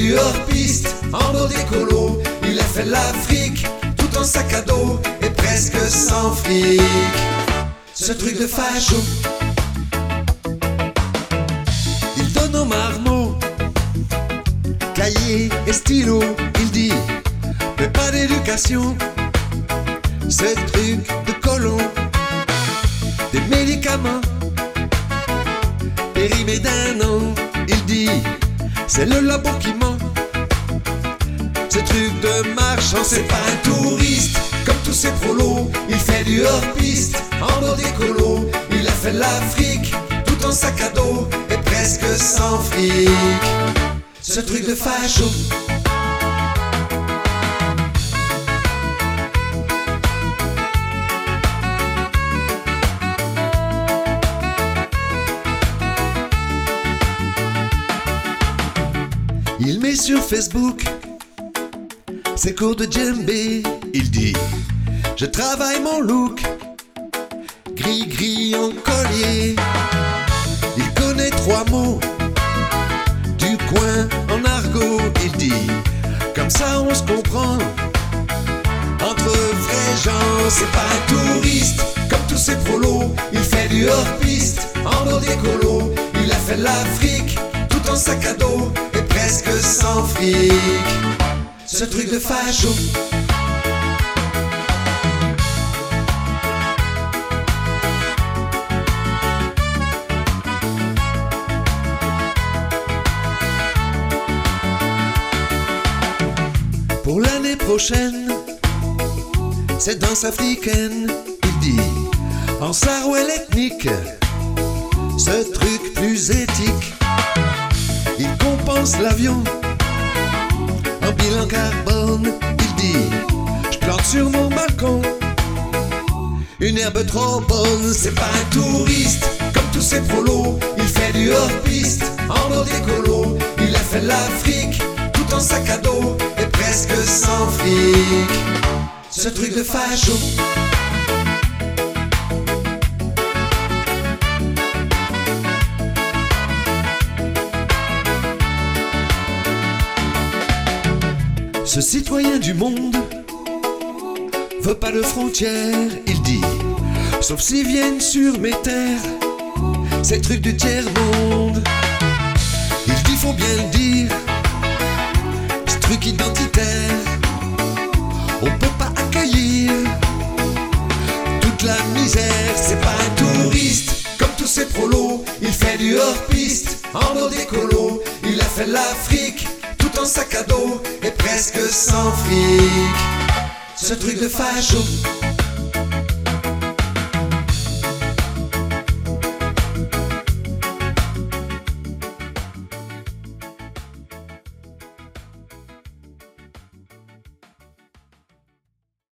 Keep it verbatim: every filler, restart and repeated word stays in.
du hors-piste en dos d'écolo. Il a fait l'Afrique tout en sac à dos et presque sans fric. Ce truc de facho. Il donne aux marmots cahier et stylo. Il dit mais pas d'éducation. Ce truc de colon. Des médicaments périmés d'un an. Il dit c'est le labo qui ment. Ce truc de marchand, c'est pas un touriste comme tous ces prolos. Il fait du hors-piste en dos d'écolo. Il a fait l'Afrique tout en sac à dos et presque sans fric. Ce truc de facho. Il met sur Facebook ses cours de djembé. Il dit je travaille mon look gris-gris en collier. Il connaît trois mots du coin en argot. Il dit comme ça on se comprend entre vrais gens. C'est pas un touriste comme tous ces prolos. Il fait du hors-piste en dos d'écolo. Il a fait l'Afrique tout en sac à dos et presque sans fric. Ce truc de facho. Pour l'année prochaine, cette danse africaine, il dit en sarouel ethnique, ce truc plus éthique. Il compense l'avion en bilan carbone. Il dit je plante sur mon balcon une herbe trop bonne. C'est pas un touriste comme tous ces prolos. Il fait du hors-piste en dos d'écolo. Il a fait l'Afrique tout en sac à dos et presque sans fric. Ce truc de facho. Ce citoyen du monde veut pas de frontières. Il dit sauf s'ils viennent sur mes terres. Ces trucs du tiers-monde. Il dit faut bien le dire, ce truc identitaire. On peut pas accueillir toute la misère. C'est pas un touriste comme tous ces prolos. Il fait du hors-piste en dos d'écolo. Il a fait l'Afrique tout en sac à dos et presque sans fric. Ce truc de facho.